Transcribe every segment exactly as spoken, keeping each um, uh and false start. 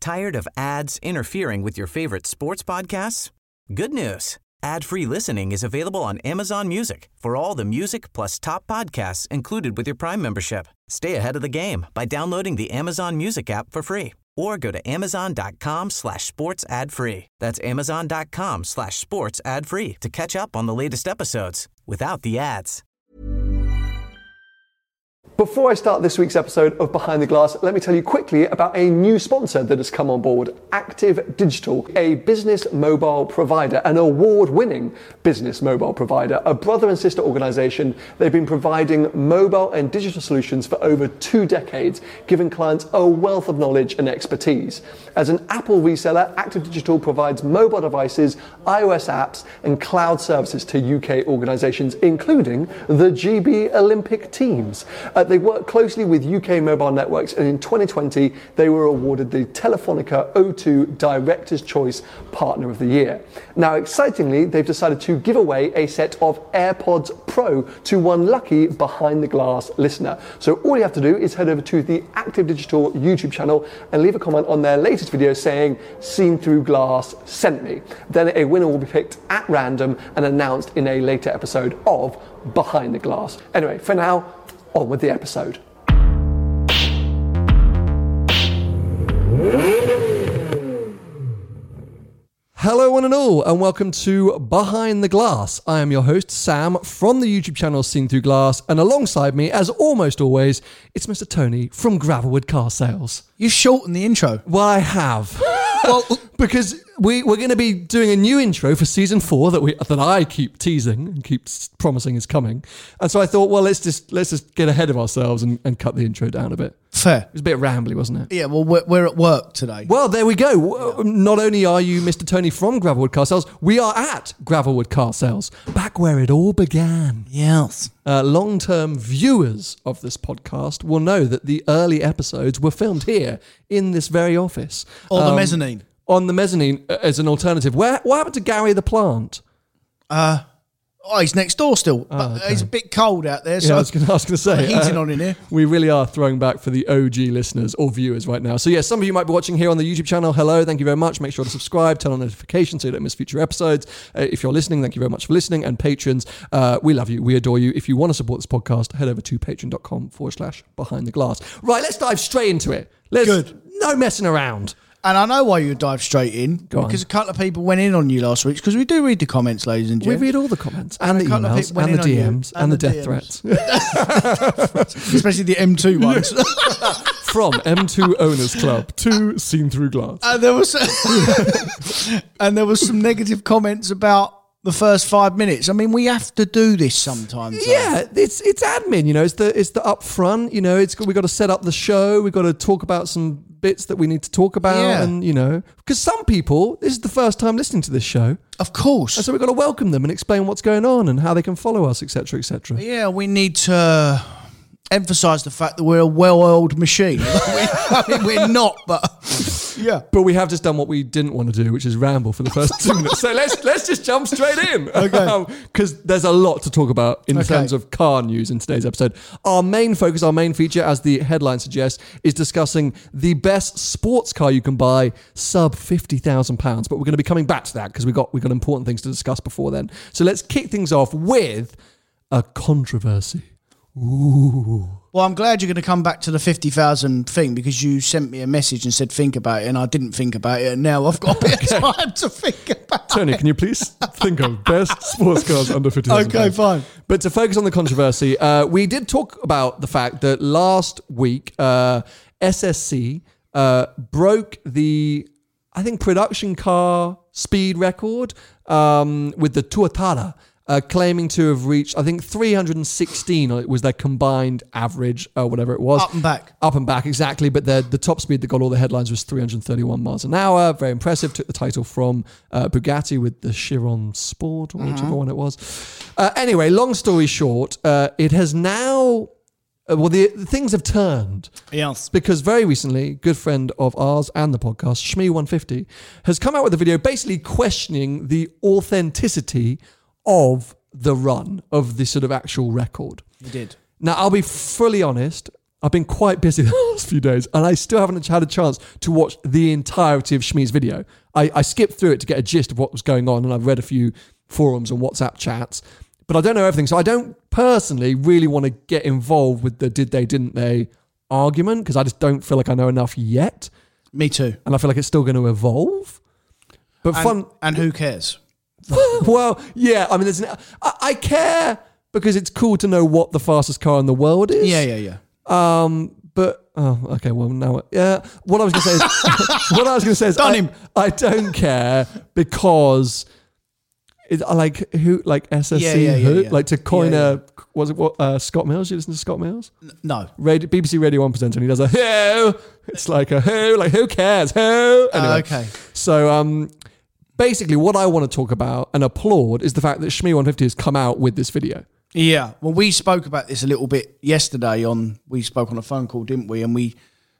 Tired of ads interfering with your favorite sports podcasts? Good news. Ad-free listening is available on Amazon Music for all the music plus top podcasts included with your Prime membership. Stay ahead of the game by downloading the Amazon Music app for free or go to amazon.com slash sports ad free. That's amazon.com slash sports ad free to catch up on the latest episodes without the ads. Before I start this week's episode of Behind the Glass, let me tell you quickly about a new sponsor that has come on board, Active Digital, a business mobile provider, an award-winning business mobile provider, a brother and sister organization. They've been providing mobile and digital solutions for over two decades, giving clients a wealth of knowledge and expertise. As an Apple reseller, Active Digital provides mobile devices, iOS apps, and cloud services to U K organizations, including the G B Olympic teams. Uh, They work closely with U K mobile networks, and in twenty twenty, they were awarded the Telefonica O two Director's Choice Partner of the Year. Now, excitingly, they've decided to give away a set of AirPods Pro to one lucky Behind the Glass listener. So all you have to do is head over to the Active Digital YouTube channel and leave a comment on their latest video saying, "Seen Through Glass sent me." Then a winner will be picked at random and announced in a later episode of Behind the Glass. Anyway, for now, on with the episode. Hello one and all, and welcome to Behind the Glass. I am your host, Sam, from the YouTube channel Seen Through Glass, and alongside me, as almost always, it's Mister Tony from Gravelwood Car Sales. You shortened the intro. Well, I have. Well, because we, we're going to be doing a new intro for season four that we that I keep teasing and keep promising is coming. And so I thought, well, let's just let's just get ahead of ourselves and, and cut the intro down a bit. Fair. It was a bit rambly, wasn't it? Yeah, well, we're, we're at work today. Well, there we go. Yeah. Not only are you Mister Tony from Gravelwood Car Sales, we are at Gravelwood Car Sales, back where it all began. Yes. Uh, long-term viewers of this podcast will know that the early episodes were filmed here in this very office. Or the um, mezzanine. On the mezzanine uh, as an alternative. Where What happened to Gary the plant? Uh, oh, he's next door still. But Oh, okay. It's a bit cold out there. So Yeah, I was going to say. heating uh, on in here. We really are throwing back for the O G listeners or viewers right now. So yeah, some of you might be watching here on the YouTube channel. Hello, thank you very much. Make sure to subscribe, turn on notifications so you don't miss future episodes. Uh, if you're listening, thank you very much for listening. And patrons, uh, we love you. We adore you. If you want to support this podcast, head over to patreon.com forward slash behind the glass. Right, let's dive straight into it. Let's, Good. No messing around. And I know why you dive straight in. Go because on. a couple of people went in on you last week. Because we do read the comments, ladies and We gentlemen. read all the comments and, And a the couple of emails people went and the in on D you Ms and, and the, the death D Ms. threats. Especially the M two ones. From M two Owners Club to Seen Through Glass. and there was and there was some negative comments about the first five minutes. I mean, we have to do this sometimes. though. Yeah, it's it's admin, you know. It's the it's the upfront, you know. It's we got to set up the show. We got to talk about some bits that we need to talk about, Yeah. and you know, because some people this is the first time listening to this show, Of course. and so we've got to welcome them and explain what's going on and how they can follow us, et cetera, et cetera. Yeah, we need to emphasise the fact that we're a well-oiled machine. I mean, we're not, but yeah. But we have just done what we didn't want to do, which is ramble for the first two minutes. So let's let's just jump straight in. Okay. Because there's a lot to talk about in Okay. terms of car news in today's episode. Our main focus, our main feature, as the headline suggests, is discussing the best sports car you can buy sub fifty thousand pounds. But we're going to be coming back to that because we got we got important things to discuss before then. So let's kick things off with a controversy. Ooh. Well, I'm glad you're going to come back to the fifty thousand thing because you sent me a message and said think about it, and I didn't think about it, and now I've got a bit of time to think about Tony, can you please think of best sports cars under fifty thousand Okay, fine. But to focus on the controversy, uh, we did talk about the fact that last week, uh, S S C uh, broke the, I think, production car speed record um, with the Tuatara. Uh, claiming to have reached, I think, three hundred sixteen was their combined average, or whatever it was. Up and back. Up and back, exactly. But the, the top speed that got all the headlines was three hundred thirty-one miles an hour. Very impressive. Took the title from uh, Bugatti with the Chiron Sport, or whichever one it was. Uh, anyway, long story short, uh, it has now... Uh, well, the, the things have turned. Yes. Because very recently, good friend of ours and the podcast, Shmee one fifty, has come out with a video basically questioning the authenticity of the run, of the sort of actual record. You did. Now, I'll be fully honest. I've been quite busy the last few days, and I still haven't had a chance to watch the entirety of Shmee's video. I, I skipped through it to get a gist of what was going on, and I've read a few forums and WhatsApp chats, but I don't know everything. So I don't personally really want to get involved with the did they, didn't they argument, because I just don't feel like I know enough yet. Me too. And I feel like it's still going to evolve. But and, fun. And who cares? Well, yeah. I mean, there's an, I, I care because it's cool to know what the fastest car in the world is. Yeah, yeah, yeah. Um, but oh, okay. Well, now, yeah. What I was going to say is, what I was going to say is, Done I, him. I don't care because it, I like who, like S S C, Yeah, yeah, yeah, who, yeah. like to coin Yeah, a. Was it what uh, Scott Mills? You listen to Scott Mills? No. Radio, B B C Radio One presenter, and he does a who. It's like a who, like who cares? Who? Anyway, Uh, okay. So um, basically, what I want to talk about and applaud is the fact that Shmee one fifty has come out with this video. Yeah. Well, we spoke about this a little bit yesterday on. We spoke on a phone call, didn't we? And we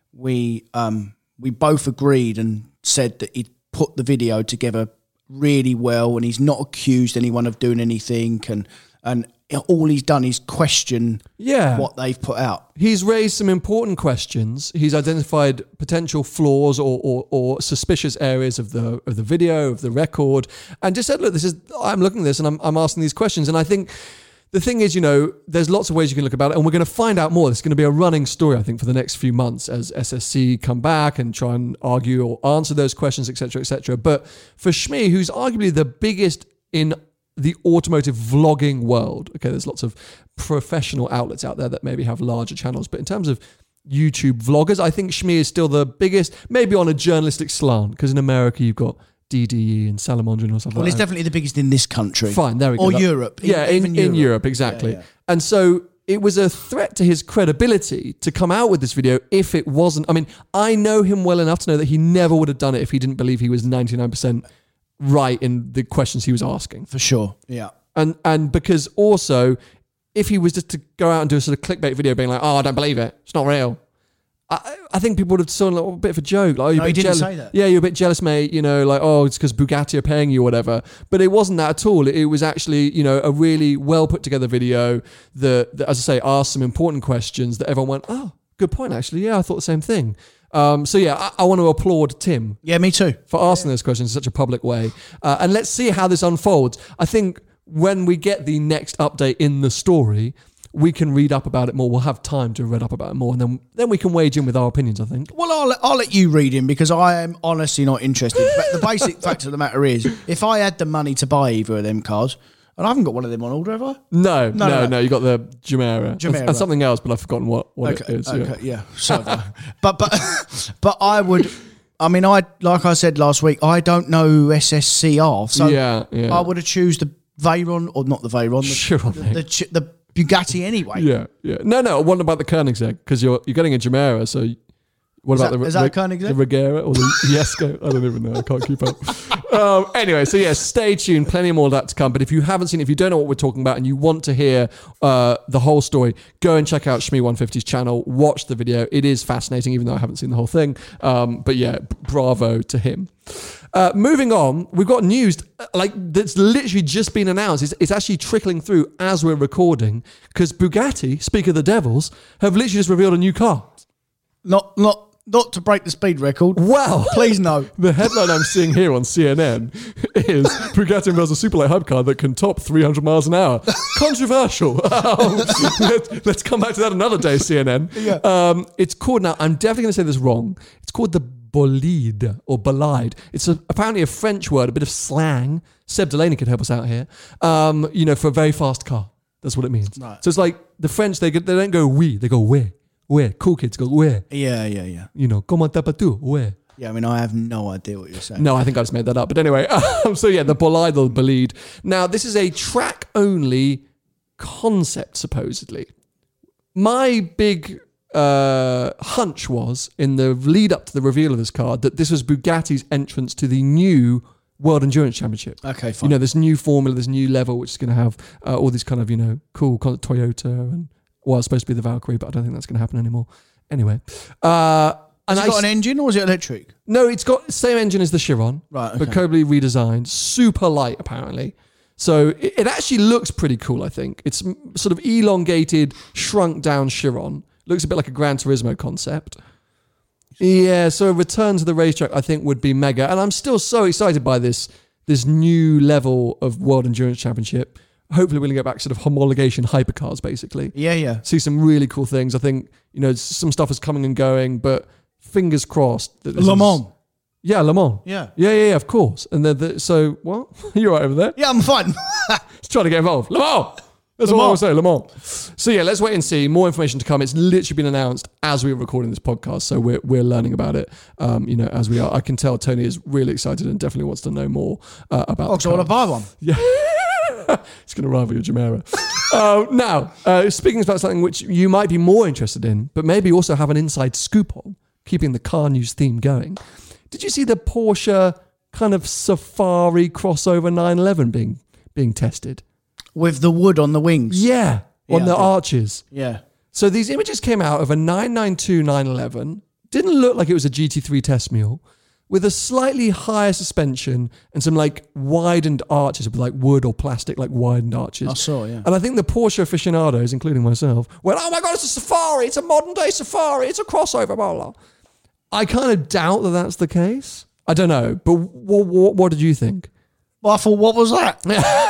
we um we both agreed and said that he put the video together really well, and he's not accused anyone of doing anything, and and. all he's done is question Yeah. what they've put out. He's raised some important questions. He's identified potential flaws or, or, or suspicious areas of the of the video, of the record, and just said, look, this is I'm looking at this and I'm, I'm asking these questions. And I think the thing is, you know, there's lots of ways you can look about it, and we're going to find out more. It's going to be a running story, I think, for the next few months as S S C come back and try and argue or answer those questions, et cetera, et cetera. But for Shmee, who's arguably the biggest in the automotive vlogging world. Okay, there's lots of professional outlets out there that maybe have larger channels, but in terms of YouTube vloggers, I think Shmee is still the biggest, maybe on a journalistic slant, because in America you've got D D E and Salamandra or something Well, like it's that. definitely the biggest in this country. Fine, there we go. Or That- Europe. Yeah, in, even in Europe, exactly. Yeah, yeah. And so it was a threat to his credibility to come out with this video if it wasn't. I mean, I know him well enough to know that he never would have done it if he didn't believe he was ninety-nine percent right in the questions he was asking. For sure. Yeah. And and because also, if he was just to go out and do a sort of clickbait video being like, oh, I don't believe it, it's not real, I, I think people would have saw a little bit of a joke. Like, oh, you're No, a he bit didn't jealous. say that. Yeah, you're a bit jealous, mate. You know, like, oh, it's because Bugatti are paying you or whatever. But it wasn't that at all. It, it was actually, you know, a really well put together video that, that, as I say, asked some important questions that everyone went, oh, good point, actually. Yeah, I thought the same thing. Um, so yeah, I, I want to applaud Tim Yeah, me too. for asking those questions in such a public way. Uh, and let's see how this unfolds. I think when we get the next update in the story, we can read up about it more. We'll have time to read up about it more, and then then we can wage in with our opinions, I think. Well, I'll, I'll let you read him because I am honestly not interested. But the basic fact of the matter is, if I had the money to buy either of them cars, and I haven't got one of them on order, have I? No, no, No, no, no, no. no. You got the Jumeirah. Jumeirah. And, and something else, but I've forgotten what, what Okay, it is. okay, yeah. yeah. So, have I. but but but I would. I mean, I like I said last week, I don't know who S S C are, so Yeah, yeah. I would have choose the Veyron or not the Veyron, the, Sure, the, mate. the, ch- the Bugatti anyway. Yeah, yeah. No, no. What about the Koenigsegg? Because you're you're getting a Jumeirah, so what Is about that- the is that a the, Koenigsegg? the Regera or the Jesko? I don't even know. I can't keep up. um, anyway, so yeah, stay tuned. Plenty more of that to come. But if you haven't seen, if you don't know what we're talking about, and you want to hear uh, the whole story, go and check out Shmee one fifty's channel. Watch the video. It is fascinating, even though I haven't seen the whole thing. Um, but yeah, b- bravo to him. Uh, moving on, we've got news uh, like that's literally just been announced. It's, it's actually trickling through as we're recording because Bugatti, speak of the devils, have literally just revealed a new car. Not not not to break the speed record. Well, Please no. the headline I'm seeing here on C N N is Bugatti unveils a superlight hypercar that can top three hundred miles an hour. Controversial. Um, let's, let's come back to that another day, C N N. Yeah. Um, it's called, now I'm definitely going to say this wrong, it's called the bolide or bolide. It's a, apparently a French word, a bit of slang. Seb Delaney could help us out here. Um, you know, for a very fast car. That's what it means. Right. So it's like the French, they, they don't go oui, they go ouais. Ouais. Cool kids go ouais. Yeah, yeah, yeah. You know, comment t'appelles-tu? Ouais. Yeah, I mean, I have no idea what you're saying. No, I think I just made that up. But anyway, um, so yeah, the bolide or bolide. Now, this is a track-only concept, supposedly. My big uh, hunch was, in the lead-up to the reveal of this car, that this was Bugatti's entrance to the new World Endurance Championship. Okay, fine. You know, this new formula, this new level, which is going to have uh, all these kind of, you know, cool kind of Toyota and, well, it's supposed to be the Valkyrie, but I don't think that's going to happen anymore. Anyway. Uh, and Has it I got an engine or is it electric? No, it's got the same engine as the Chiron, Right, but okay. totally redesigned. Super light, apparently. So it, it actually looks pretty cool, I think. It's m- sort of elongated, shrunk down Chiron. Looks a bit like a Gran Turismo concept. Yeah, so a return to the racetrack, I think, would be mega. And I'm still so excited by this this new level of World Endurance Championship. Hopefully we'll get back to sort of homologation hypercars, basically. Yeah, yeah. See some really cool things. I think, you know, some stuff is coming and going, but fingers crossed. That Le Mans. Is, yeah, Le Mans. Yeah. Yeah, yeah, yeah, of course. And then, the, so, what? You're right over there? Yeah, I'm fine. Just trying to get involved. Le Mans! That's what I was saying, Le Mans. So yeah, let's wait and see. More information to come. It's literally been announced as we were recording this podcast, so we're we're learning about it. Um, you know, as we are. I can tell Tony is really excited and definitely wants to know more uh, about. Oh, so I want to buy one. Yeah, it's going to rival your Jumeirah. uh, now, uh, speaking about something which you might be more interested in, but maybe also have an inside scoop on, keeping the car news theme going. Did you see the Porsche kind of Safari crossover nine eleven being being tested? With the wood on the wings. Yeah, on Yeah, the I did. arches. Yeah. So these images came out of a nine ninety-two nine eleven. Didn't look like it was a G T three test mule, with a slightly higher suspension and some like widened arches with like wood or plastic like widened arches. I saw, yeah. And I think the Porsche aficionados, including myself, went, oh my God, it's a Safari. It's a modern day Safari. It's a crossover, blah, blah. I kind of doubt that that's the case. I don't know. But w- w- what did you think? Well, I thought, what was that?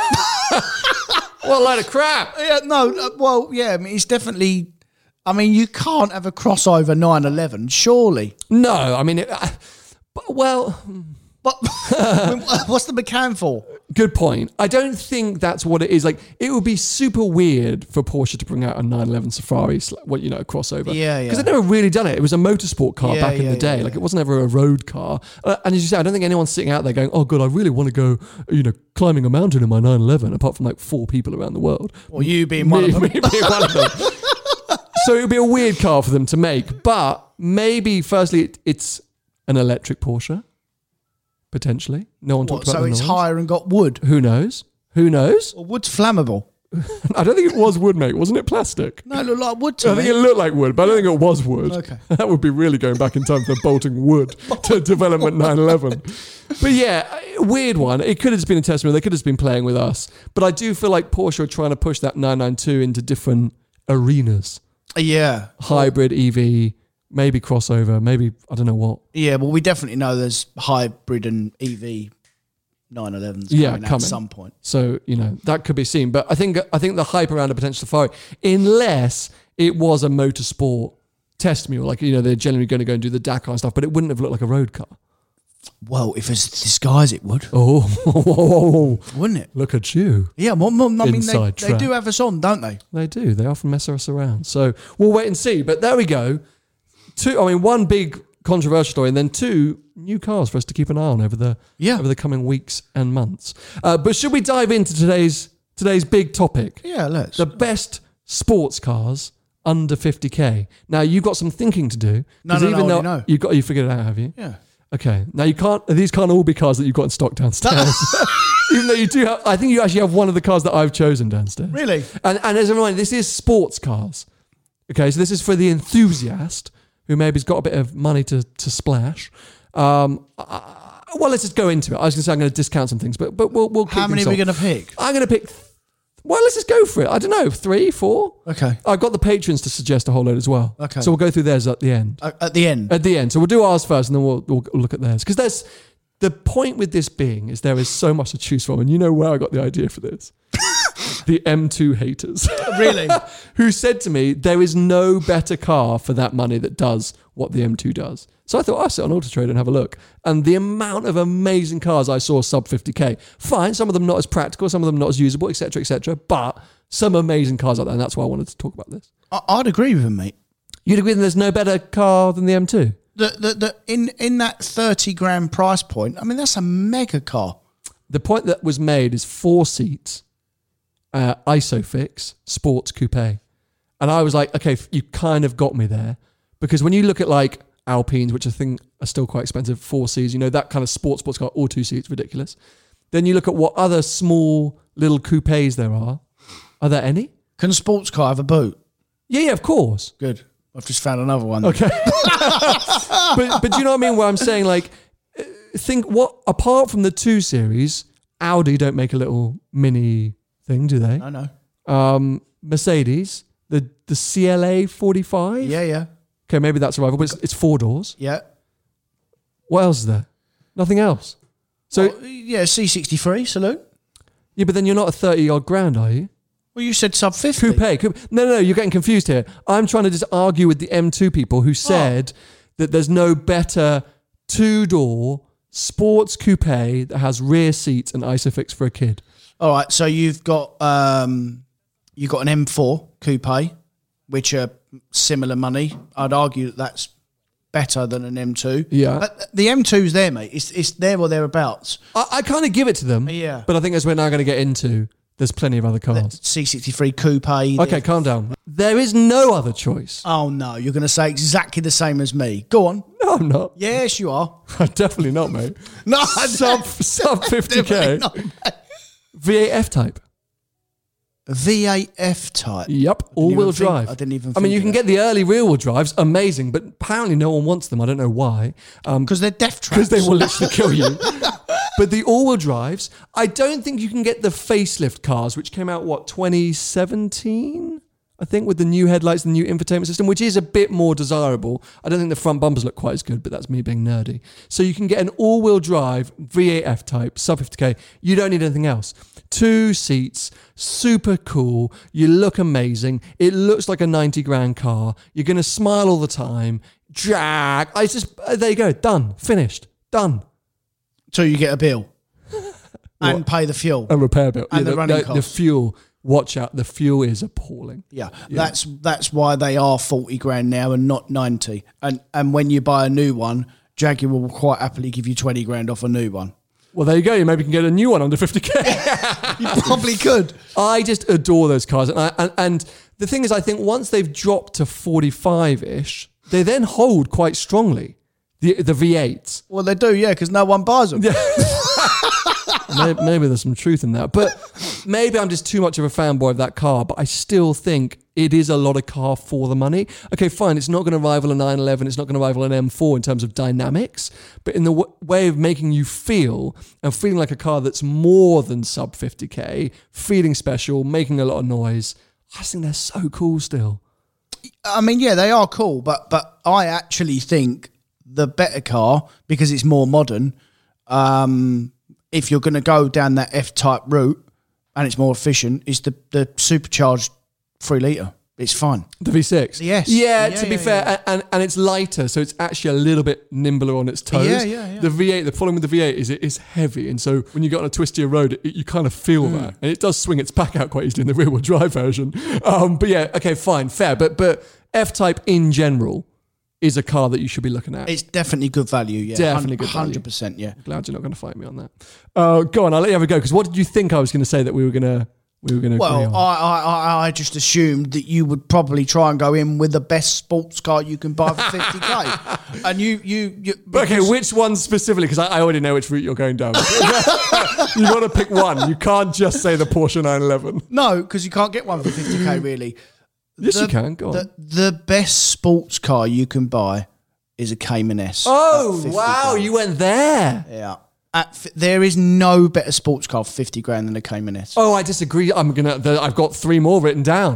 What a load of crap. Yeah, no, uh, well, yeah, I mean, it's definitely, I mean, you can't have a crossover nine eleven, surely. No, I mean, it, I, but, well... But what's the McCann for? Good point. I don't think that's what it is. Like, it would be super weird for Porsche to bring out a nine eleven Safari, what you know, a crossover. Yeah, yeah. Because they've never really done it. It was a motorsport car Yeah, back in yeah, the day. yeah, like, yeah. it wasn't ever a road car. Uh, and as you say, I don't think anyone's sitting out there going, "Oh God, I really want to go, you know, climbing a mountain in my nine eleven." Apart from like four people around the world, Or you being one me, of them. me being one of them. So it would be a weird car for them to make. But maybe, firstly, it, it's an electric Porsche. Potentially. No one talked What, about so the it's noise. higher and got wood? Who knows? Who knows? Well, wood's flammable. I don't think it was wood, mate. Wasn't it plastic? No, it looked like wood to I me. think it looked like wood, but I don't think it was wood. Okay. That would be really going back in time for bolting wood to development nine eleven. But yeah, weird one. It could have just been a test mule. They could have just been playing with us. But I do feel like Porsche are trying to push that nine ninety-two into different arenas. Yeah. Hybrid, E V, maybe crossover, maybe, I don't know what. Yeah, well, we definitely know there's hybrid and E V nine elevens Yeah, coming, out coming. at some point. So, you know, that could be seen. But I think I think the hype around a potential Safari, unless it was a motorsport test mule, like, you know, they're generally going to go and do the Dakar and stuff, but it wouldn't have looked like a road car. Well, if it's disguise, it would, Oh, wouldn't it? look at you. Yeah, well, well, I mean, they, Inside they track. do have us on, don't they? They do. They often mess us around. So we'll wait and see. But there we go. Two, I mean, one big controversial story, and then two new cars for us to keep an eye on over the Yeah. over the coming weeks and months. Uh, but should we dive into today's today's big topic? Yeah, let's. The best sports cars under fifty K. Now you've got some thinking to do. No, 'cause no, no, even I though already know. you got you figured it out, have you? yeah. Okay. Now you can't. These can't all be cars that you've got in stock downstairs. Even though you do have, I think you actually have one of the cars that I've chosen downstairs. Really? And, and as a reminder, this is sports cars. Okay, so this is for the enthusiast who maybe's got a bit of money to, to splash. Um, uh, well, let's just go into it. I was going to say I'm going to discount some things, but but we'll we'll. How kick many things are we off. going to pick? I'm going to pick. Well, let's just go for it. I don't know, three, four. Okay. I've got the patrons to suggest a whole load as well. Okay. So we'll go through theirs at the end. Uh, at the end. At the end. So we'll do ours first, and then we'll, we'll look at theirs. Because there's the point with this being is there is so much to choose from, and you know where I got the idea for this. The M two haters. Really? Who said to me, there is no better car for that money that does what the M two does. So I thought, I'll sit on Auto Trader and have a look. And the amount of amazing cars I saw sub fifty K. Fine, some of them not as practical, some of them not as usable, et cetera, et cetera. But some amazing cars out there, and that's why I wanted to talk about this. I, I'd agree with him, mate. You'd agree that there's no better car than the M two? The, the, the, in, in that thirty grand price point, I mean, that's a mega car. The point that was made is four seats, uh, Isofix, sports coupe. And I was like, okay, you kind of got me there. Because when you look at like Alpines, which I think are still quite expensive, four seats, you know, that kind of sports sports car, or two seats, ridiculous. Then you look at what other small little coupes there are. Are there any? Can a sports car have a boot? Yeah, yeah, of course. Good. I've just found another one. Okay. but but do you know what I mean? Where I'm saying, like, uh, think what, apart from the two series, Audi don't make a little mini thing, do they? I know. Um, Mercedes the the C L A forty-five. Yeah, yeah, Okay, maybe that's a rival, but it's, it's four doors. yeah. What else is there? Nothing else. So Well, yeah, C sixty-three, salute. yeah, but then you're not a thirty odd grand, are you? Well, you said sub fifty. Coupe, coupe. No, no, no, you're getting confused here. I'm trying to just argue with the M two people who said Oh. that there's no better two-door sports coupe that has rear seats and ISOFIX for a kid. All right, so you've got um, you've got an M four coupe, which are similar money. I'd argue that that's better than an M two. Yeah. But the M two's there, mate. It's it's there or thereabouts. I, I kind of give it to them. Yeah. But I think as we're now going to get into, there's plenty of other cars. C sixty-three coupe. Okay, calm down. There is no other choice. Oh no, you're going to say exactly the same as me. Go on. No, I'm not. Yes, you are. Definitely not, mate. No, Sub, sub fifty K. definitely not, mate. V eight F-Type. V eight F-Type. Yep, even all-wheel think- drive. I didn't even I mean, think you of can that. get the early rear-wheel drives, amazing, but apparently no one wants them. I don't know why. Um, Because they're death traps. Because they will literally kill you. But the all-wheel drives, I don't think you can get the facelift cars, which came out, what, twenty seventeen? I think, with the new headlights and the new infotainment system, which is a bit more desirable. I don't think the front bumpers look quite as good, but that's me being nerdy. So you can get an all-wheel drive V eight F-Type, sub fifty K. You don't need anything else. Two seats, super cool. You look amazing. It looks like a ninety grand car. You're going to smile all the time. Jack. I just, uh, there you go. Done. Finished. Done. So you get a bill and pay the fuel. A repair bill. And the running the, costs. the fuel, watch out. The fuel is appalling. Yeah, that's that's why they are forty grand now and not ninety. And and when you buy a new one, Jaguar will quite happily give you twenty grand off a new one. Well, there you go. You maybe can get a new one under fifty K. You probably could. I just adore those cars. And, I, and, and the thing is, I think once they've dropped to forty-five-ish, they then hold quite strongly. The the V eights. Well, they do, yeah, because no one buys them. maybe, maybe there's some truth in that. But maybe I'm just too much of a fanboy of that car. But I still think it is a lot of car for the money. Okay, fine. It's not going to rival a nine eleven. It's not going to rival an M four in terms of dynamics. But in the w- way of making you feel and feeling like a car that's more than sub fifty K, feeling special, making a lot of noise, I just think they're so cool still. I mean, yeah, they are cool, but but I actually think the better car, because it's more modern, um, if you're going to go down that F-type route and it's more efficient, is the, the supercharged three litre. It's fine. The V six? Yes. Yeah, Yeah, to be yeah, fair, yeah. And, and it's lighter, so it's actually a little bit nimbler on its toes. Yeah, yeah, yeah. The V eight, the problem with the V eight is it is heavy, and so when you get on a twistier road, it, you kind of feel Hmm. that. And it does swing its back out quite easily in the rear-wheel drive version. Um, but yeah, okay, fine, fair. But, but F-Type in general is a car that you should be looking at. It's definitely good value, yeah. Definitely good value. one hundred percent, yeah. Glad you're not going to fight me on that. Uh, go on, I'll let you have a go, because what did you think I was going to say that we were going to we were going to agree Well, on? I, I, I- I just assumed that you would probably try and go in with the best sports car you can buy for fifty K. And you... you, you Okay, because- which one specifically? Because I, I already know which route you're going down. You've got to pick one. You can't just say the Porsche nine eleven. No, because you can't get one for fifty K, really. Yes, the, you can. Go on. The, the best sports car you can buy is a Cayman S. Oh, at fifty wow. grand. You went there. Yeah. At, f- there is no better sports car for fifty grand than a Cayman S. Oh, I disagree. I'm going to, I've got three more written down.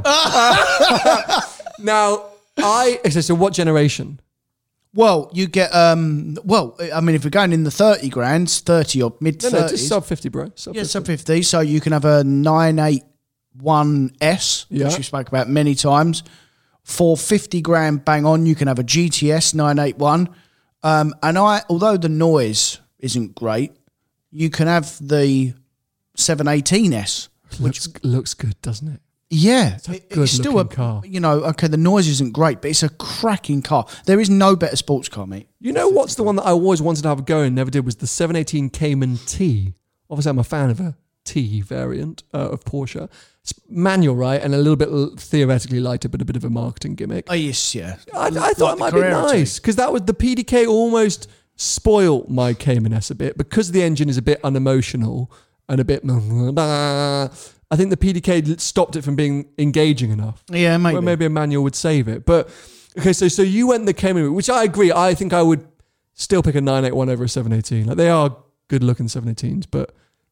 Now, I, so, so what generation? Well, you get, um, well, I mean, if you're going in the thirty grands, thirty or mid No, thirties. no, just sub fifty, bro. Sub Yeah, fifty. sub fifty. So you can have a nine eighty-one S, Yeah. which we spoke about many times. For fifty grand bang on, you can have a G T S nine eighty-one. Um, and I, although the noise isn't great, you can have the seven eighteen S. Looks, looks good, doesn't it? Yeah, a it- good it's still a looking car. You know, okay, the noise isn't great, but it's a cracking car. There is no better sports car, mate. You know what's the one that I always wanted to have a go and never did was the seven eighteen Cayman T. Obviously, I'm a fan of a T variant uh, of Porsche. It's manual, right? And a little bit l- theoretically lighter, but a bit of a marketing gimmick. Oh yes, yeah. I, I Like thought it the might be Carrera T. nice because that was the P D K almost spoiled my Cayman S a bit because the engine is a bit unemotional and a bit. I think the P D K stopped it from being engaging enough. Yeah, maybe. Where maybe a manual would save it. But okay, so so you went the Cayman route, which I agree. I think I would still pick a nine eighty-one over a seven eighteen. Like they are good looking seven eighteens, but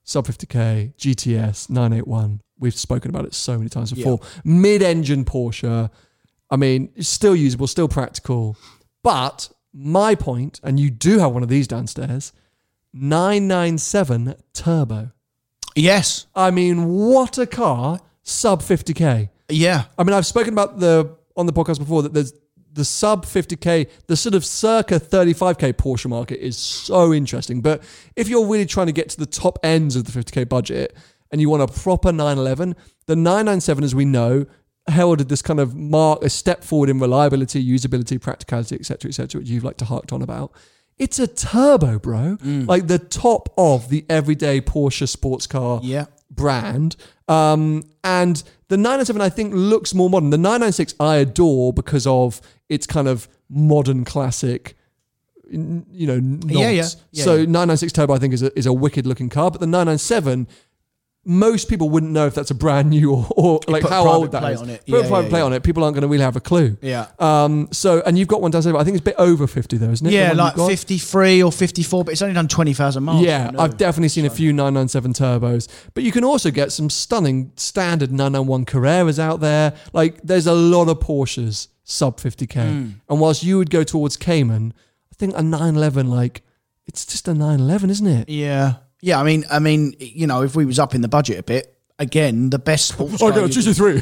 sub fifty K, G T S, nine eighty-one. We've spoken about it so many times before. Yeah. Mid-engine Porsche. I mean, it's still usable, still practical. But my point, and you do have one of these downstairs, nine ninety-seven Turbo. Yes. I mean, what a car, sub fifty K. Yeah. I mean, I've spoken about the on the podcast before that there's the sub fifty K, the sort of circa thirty-five K Porsche market is so interesting. But if you're really trying to get to the top ends of the fifty K budget and you want a proper nine eleven, the nine ninety-seven, as we know, heralded this kind of mark, a step forward in reliability, usability, practicality, et cetera, et cetera, which you've like to harked on about. It's a turbo, bro. Mm. Like the top of the everyday Porsche sports car yeah. brand. Um, and the nine ninety-seven, I think, looks more modern. The nine ninety-six I adore because of its kind of modern classic, you know, nods. Yeah, yeah. yeah so yeah. nine ninety-six Turbo, I think, is a, is a wicked looking car. But the nine ninety-seven, most people wouldn't know if that's a brand new or, or like how old that is. On it. Put Yeah, a private yeah, plate yeah. on it, people aren't going to really have a clue. Yeah. Um. So, and you've got one downstairs, I think it's a bit over fifty though, isn't it? Yeah, like fifty-three or fifty-four, but it's only done twenty thousand miles. Yeah, I've definitely seen a few nine ninety-seven turbos, but you can also get some stunning standard nine ninety-one Carreras out there. Like, there's a lot of Porsches sub fifty K. Mm. And whilst you would go towards Cayman, I think a nine eleven, like, it's just a nine eleven, isn't it? Yeah. Yeah, I mean, I mean, you know, if we was up in the budget a bit, again, the best sports car. I got a G T three.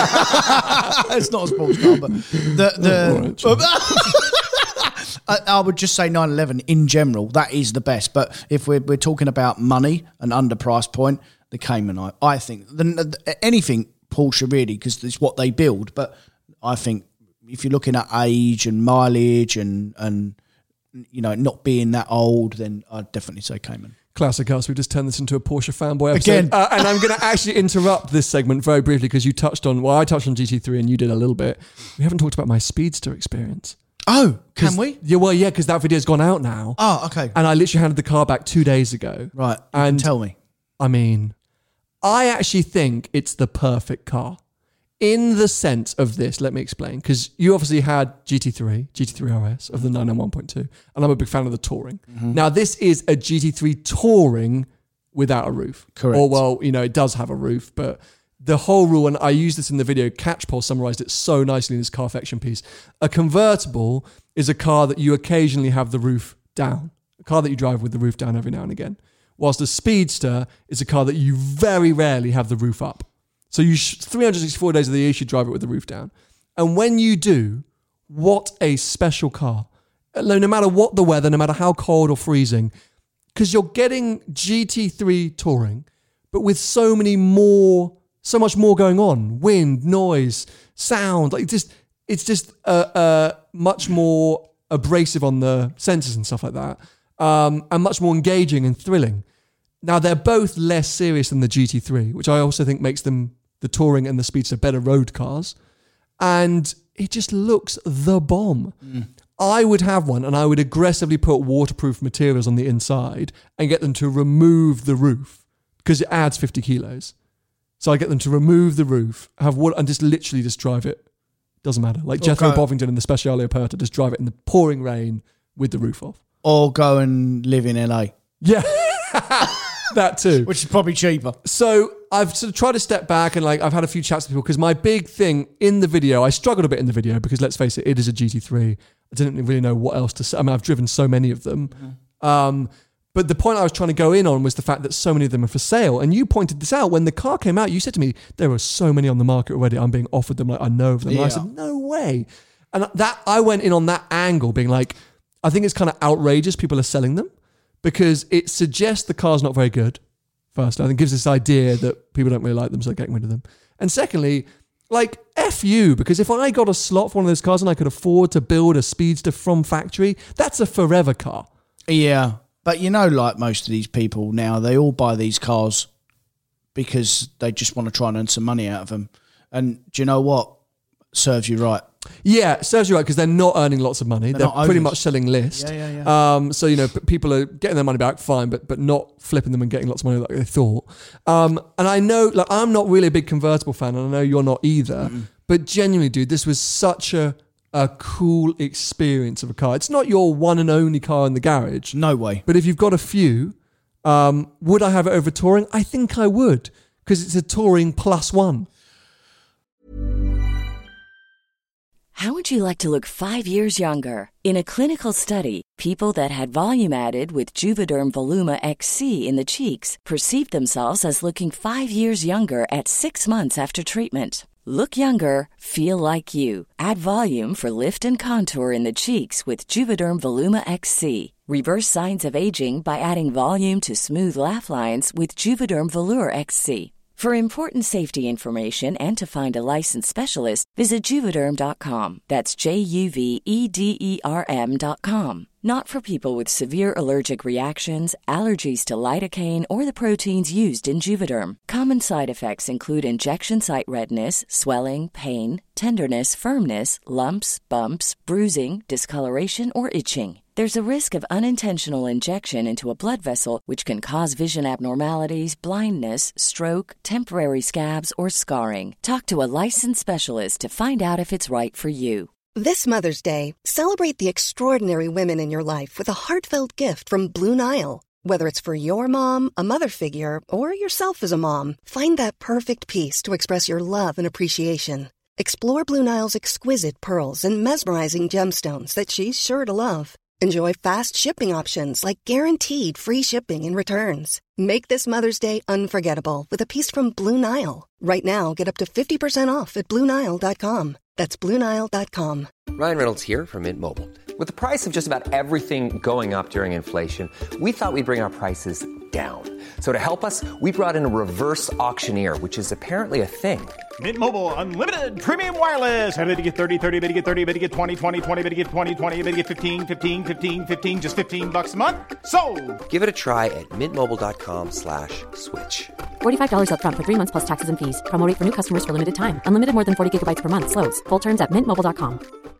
It's not a sports car, but the the. Oh, right, I, I would just say nine eleven in general. That is the best. But if we're we're talking about money and under price point, the Cayman, I, I think the, the, anything Porsche really, because it's what they build. But I think if you're looking at age and mileage and and you know not being that old, then I'd definitely say Cayman. Classic us. We just turned this into a Porsche fanboy episode. Again. Uh, and I'm going to actually interrupt this segment very briefly because you touched on, well, I touched on G T three and you did a little bit. We haven't talked about my Speedster experience. Oh, can we? Yeah, well, yeah, because that video's gone out now. Oh, okay. And I literally handed the car back two days ago. Right. And tell me. I mean, I actually think it's the perfect car. In the sense of this, let me explain. Because you obviously had G T three, G T three R S of the nine ninety-one point two. And I'm a big fan of the Touring. Mm-hmm. Now, this is a G T three Touring without a roof. Correct. Or, well, you know, it does have a roof. But the whole rule, and I used this in the video, Catchpole summarized it so nicely in his Carfection piece. A convertible is a car that you occasionally have the roof down. A car that you drive with the roof down every now and again. Whilst a Speedster is a car that you very rarely have the roof up. So you sh- three hundred sixty-four days of the year, you should drive it with the roof down. And when you do, what a special car. No matter what the weather, no matter how cold or freezing, because you're getting G T three Touring, but with so many more, so much more going on. Wind, noise, sound. Like just, it's just uh, uh, much more abrasive on the sensors and stuff like that. Um, and much more engaging and thrilling. Now, they're both less serious than the G T three, which I also think makes them, the Touring and the Speedster, better road cars. And it just looks the bomb. Mm. I would have one and I would aggressively put waterproof materials on the inside and get them to remove the roof because it adds fifty kilos. So I get them to remove the roof, have water, and just literally just drive it. Doesn't matter. Like or Jethro go, Bovington in the Speciale Aperta, just drive it in the pouring rain with the roof off. Or go and live in L A. Yeah. That too. Which is probably cheaper. So I've sort of tried to step back and like I've had a few chats with people because my big thing in the video, I struggled a bit in the video because let's face it, it is a G T three. I didn't really know what else to say. I mean, I've driven so many of them. Mm-hmm. Um, but the point I was trying to go in on was the fact that so many of them are for sale. And you pointed this out when the car came out. You said to me, there are so many on the market already. I'm being offered them. Like I know of them. Yeah. And I said, no way. And that I went in on that angle being like, I think it's kind of outrageous people are selling them. Because it suggests the car's not very good, first. I think it gives this idea that people don't really like them, so they're getting rid of them. And secondly, like, F you, because if I got a slot for one of those cars and I could afford to build a Speedster from factory, that's a forever car. Yeah, but you know, like most of these people now, they all buy these cars because they just want to try and earn some money out of them. And do you know what? Serves you right. Yeah, serves you right because they're not earning lots of money. They're, they're pretty much selling list. Yeah, yeah, yeah. Um, so, you know, p- people are getting their money back, fine, but but not flipping them and getting lots of money like they thought. Um, and I know, like, I'm not really a big convertible fan, and I know you're not either. Mm-hmm. But genuinely, dude, this was such a a cool experience of a car. It's not your one and only car in the garage. No way. But if you've got a few, Um, would I have it over touring? I think I would, because it's a touring plus one. How would you like to look five years younger? In a clinical study, people that had volume added with Juvederm Voluma X C in the cheeks perceived themselves as looking five years younger at six months after treatment. Look younger, feel like you. Add volume for lift and contour in the cheeks with Juvederm Voluma X C. Reverse signs of aging by adding volume to smooth laugh lines with Juvederm Volure X C. For important safety information and to find a licensed specialist, visit Juvederm dot com. That's J U V E D E R M dot com. Not for people with severe allergic reactions, allergies to lidocaine, or the proteins used in Juvederm. Common side effects include injection site redness, swelling, pain, tenderness, firmness, lumps, bumps, bruising, discoloration, or itching. There's a risk of unintentional injection into a blood vessel, which can cause vision abnormalities, blindness, stroke, temporary scabs, or scarring. Talk to a licensed specialist to find out if it's right for you. This Mother's Day, celebrate the extraordinary women in your life with a heartfelt gift from Blue Nile. Whether it's for your mom, a mother figure, or yourself as a mom, find that perfect piece to express your love and appreciation. Explore Blue Nile's exquisite pearls and mesmerizing gemstones that she's sure to love. Enjoy fast shipping options like guaranteed free shipping and returns. Make this Mother's Day unforgettable with a piece from Blue Nile. Right now, get up to fifty percent off at Blue Nile dot com. That's Blue Nile dot com. Ryan Reynolds here from Mint Mobile. With the price of just about everything going up during inflation, we thought we'd bring our prices down. So to help us, we brought in a reverse auctioneer, which is apparently a thing. Mint Mobile Unlimited Premium Wireless. How to get thirty, thirty, how to get thirty, how to get twenty, twenty, twenty, how to get twenty, twenty, how to get fifteen, fifteen, fifteen, fifteen, just fifteen bucks a month? Sold! Give it a try at mintmobile.com slash switch. forty-five dollars up front for three months plus taxes and fees. Promo rate for new customers for limited time. Unlimited more than forty gigabytes per month. Slows full terms at mint mobile dot com.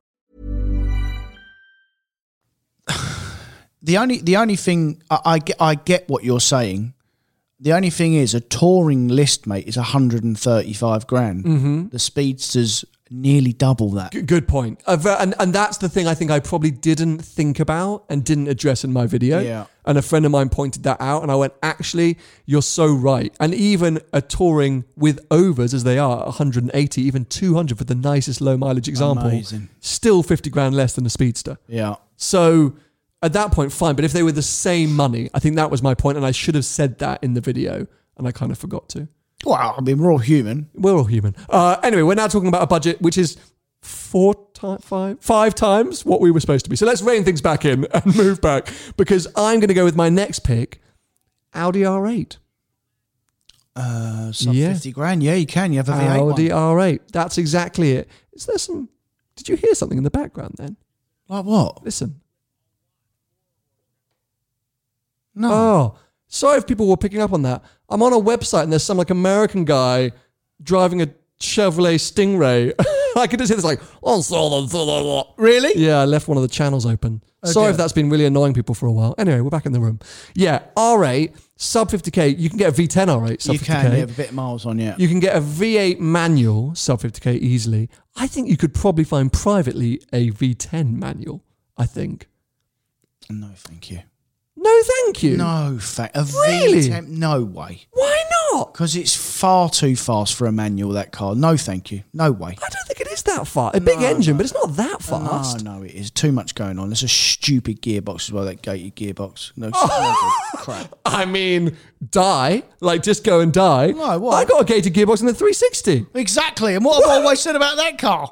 The only the only thing I, I get I get what you're saying. The only thing is a touring list, mate, is one hundred thirty-five grand. Mm-hmm. The Speedster's nearly double that. G- good point. Uh, and, and that's the thing I think I probably didn't think about and didn't address in my video. Yeah. And a friend of mine pointed that out and I went, actually, you're so right. And even a touring with overs as they are, one hundred eighty, even two hundred for the nicest low mileage example, Amazing. Still fifty grand less than a Speedster. Yeah. So at that point, fine. But if they were the same money, I think that was my point, and I should have said that in the video, and I kind of forgot to. Well, I mean, we're all human. We're all human. Uh, anyway, we're now talking about a budget which is four times, five, five times what we were supposed to be. So let's rein things back in and move back, because I'm going to go with my next pick, Audi R eight. Uh, sub Yeah. fifty grand. Yeah, you can. You have a V eight Audi one. R eight. That's exactly it. Is there some? Did you hear something in the background then? Like what? Listen. No. Oh, sorry if people were picking up on that. I'm on a website and there's some like American guy driving a Chevrolet Stingray. I could just hear this like, oh, Really? yeah, I left one of the channels open. Okay. Sorry if that's been really annoying people for a while. Anyway, we're back in the room. Yeah, R eight, sub fifty K. You can get a V ten R eight, sub You fifty K. can. You have a bit of miles on, yeah. You can get a V eight manual, sub fifty K easily. I think you could probably find privately a V ten manual, I think. No, thank you. No, thank you. No, fa- a Really? V ten. No way. Why not? Because it's far too fast for a manual, that car. No, thank you. No way. I don't think it is that fast. A big No, engine, no. but it's not that fast. No, no, it is. Too much going on. There's a stupid gearbox as well, that gated gearbox. No, no crap. I mean, die. Like, just go and die. No, what? I got a gated gearbox in the three sixty. Exactly. And what have I always said about that car?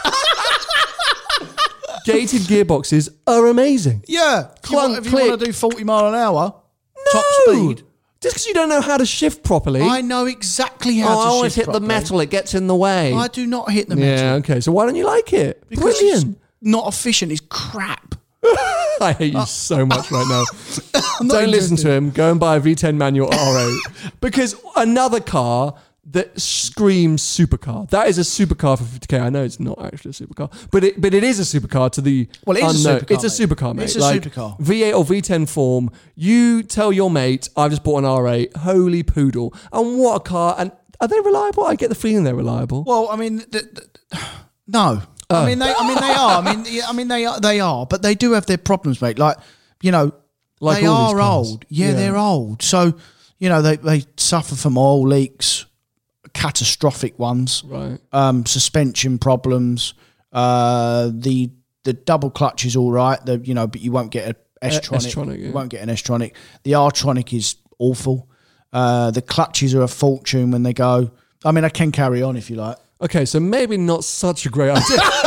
Gated gearboxes are amazing. Yeah. If you, Clunk, want, if you click. want to do forty mile an hour, top No. speed. Just because you don't know how to shift properly. I know exactly how oh, to I always shift hit the properly. metal. It gets in the way. I do not hit the metal. Yeah, okay. So why don't you like it? Because Brilliant. it's not efficient. It's crap. I hate you so much right now. I'm not Don't listen interested. to him. Go and buy a V ten manual R eight. Because another car that screams supercar. That is a supercar for fifty K. I know it's not actually a supercar, but it but it is a supercar to the Well, it is a unknown. supercar, It's a mate. supercar, mate. It's a Like, supercar. V eight or V ten form. You tell your mate, I've just bought an R eight. Holy poodle. And what a car. And are they reliable? I get the feeling they're reliable. Well, I mean, th- th- no. Oh. I mean, they. I mean, they are. I mean, yeah, I mean, they are. They are. But they do have their problems, mate. Like, you know, Like they all are these cars. old. Yeah, they're old. So, you know, they, they suffer from oil leaks, catastrophic ones, Right. um, suspension problems. Uh, the the double clutch is all right, the, you know, but you won't get a S-tronic. S-tronic, yeah. You won't get an S-tronic. The R-tronic is awful. Uh, the clutches are a fortune when they go. I mean, I can carry on if you like. Okay, so maybe not such a great idea.